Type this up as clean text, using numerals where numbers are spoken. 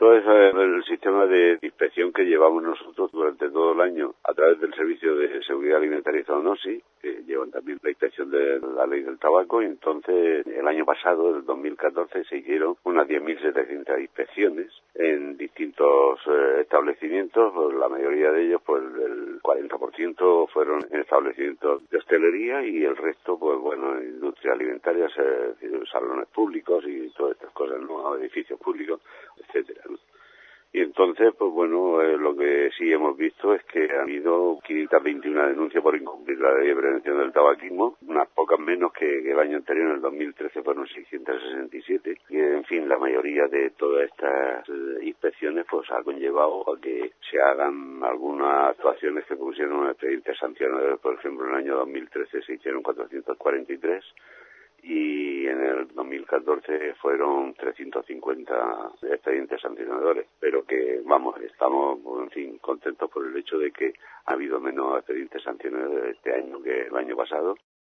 Esto es el sistema de inspección que llevamos nosotros durante todo el año a través del Servicio de Seguridad Alimentaria y Zoonosis, que llevan también la inspección de la ley del tabaco, y entonces el año pasado, el 2014, se hicieron unas 10.700 inspecciones en distintos establecimientos. Pues la mayoría de ellos, pues el 40% fueron en establecimientos de hostelería y el resto, pues bueno, industria alimentaria, salones públicos y todas estas cosas, ¿no? Edificios públicos, etcétera, ¿no? Y entonces, pues bueno, lo que sí hemos visto es que ha habido 521 denuncias por incumplir la ley de prevención del tabaquismo, unas pocas menos que el año anterior, en el 2013 fueron 667, y en fin, la mayoría de todas estas inspecciones pues ha conllevado a que se hagan algunas actuaciones que pusieron un expediente sancionador. Por ejemplo, en el año 2013 se hicieron 443, y en el 2014 fueron 350 expedientes sancionadores, pero que, vamos, estamos, en fin, contentos por el hecho de que ha habido menos expedientes sancionadores este año que el año pasado.